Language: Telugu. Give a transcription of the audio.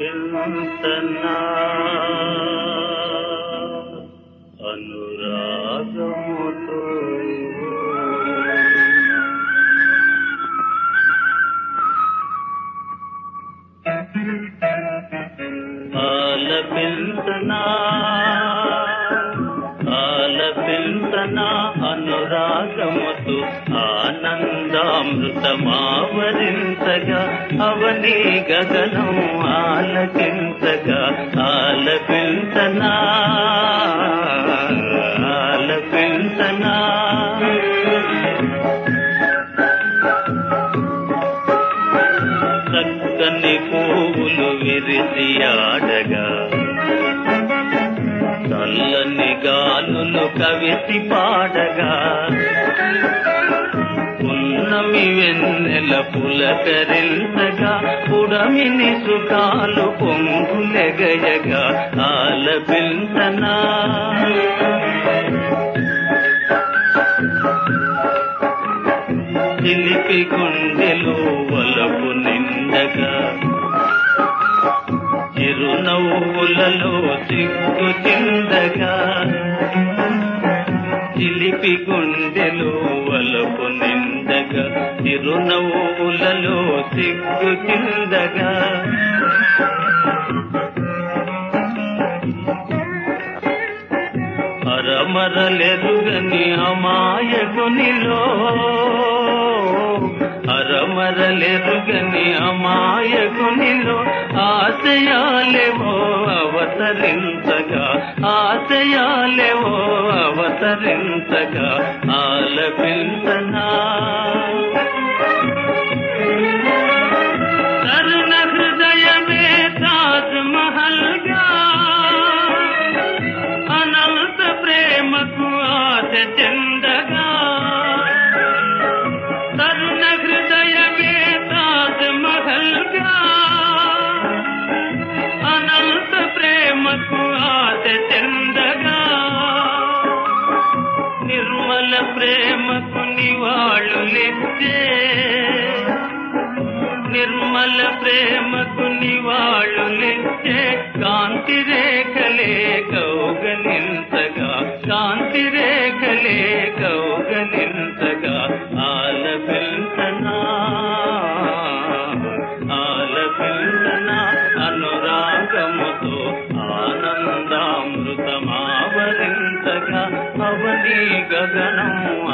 ఆలపించనా అనురాగముతో ఆలపించనా ఆలపించనా అనురాగముతో ఆనందామృతమావరించగా అవని గగనం ఆలకించగా ఆలపించనా ఆలపించనా చక్కని పువ్వులు విరిసి ఆడగా చల్లని గాలులు కవిసి పాడగా పున్నమి వెన్నెల పులకరించగా పుడమిని సుఖాలు పొంగులెగయగా ఆలపించనా చిలిపి గుండెలో వలపు నిండగా చిరునవ్వులలో సిగ్గు చిందగా చిలిపి గుండెలో వలపు నిండగా చిరునవ్వులలో సిగ్గు చిందగా అరమరలెరుగని అమాయకునిలో అరమరలెరుగని అమాయకునిలో ఆశయాలేవో అవతరించగా ఆశయాలేవో అవతరించగా ఆలపించనా తరుణ హృదయమే తాజ్ మహల్గా అనంత ప్రేమకు ఆశ చెందగా తరుణ హృదయమే తాజ్ మహల్గా అనంత ప్రేమకు ఆశ చెందగా నిర్మల ప్రేమకు నివాళులెత్తే నిర్మల ప్రేమకు నివాళులెత్తే కాంతి రేఖలే కౌగలించగా కాంతి రేఖలే కౌగలించగా ఆలపించనా ఆలపించనా అనురాగముతో ఆనందామృతమావరించగా అవని గగనం